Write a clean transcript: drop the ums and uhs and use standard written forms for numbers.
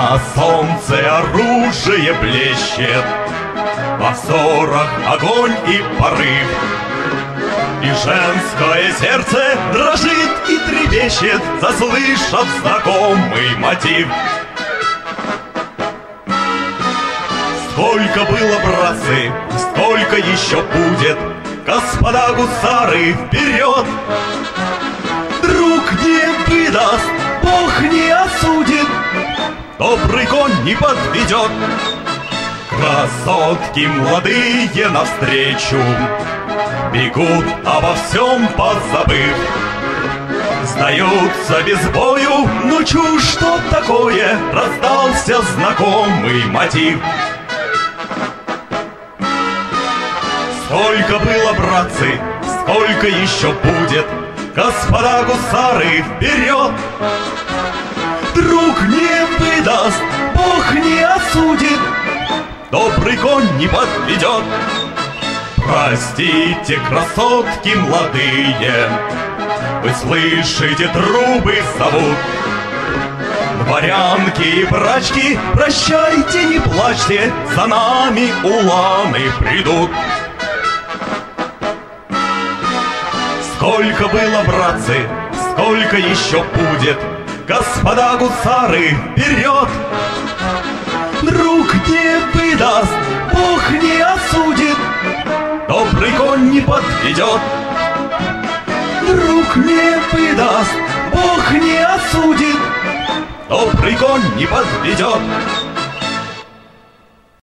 На солнце оружие блещет, во взорах огонь и порыв, и женское сердце дрожит и трепещет, заслышав знакомый мотив. Сколько было, братцы, сколько еще будет, господа гусары, вперед! Друг не выдаст, Бог не осудит, добрый конь не подведет. Красотки молодые навстречу бегут, обо всем позабыв. Сдаются без бою, ну чушь, что такое, раздался знакомый мотив. Сколько было, братцы, сколько еще будет, господа гусары, вперед! Друг не выдаст, Бог не осудит, добрый конь не подведет. Простите, красотки молодые, вы слышите, трубы зовут. Дворянки и брачки, прощайте, не плачьте, за нами уланы придут. Сколько было, братцы, сколько еще будет, господа гусары, вперед! Друг не выдаст, Бог не осудит, добрый конь не подведет. Друг не выдаст, Бог не осудит, добрый конь не подведет.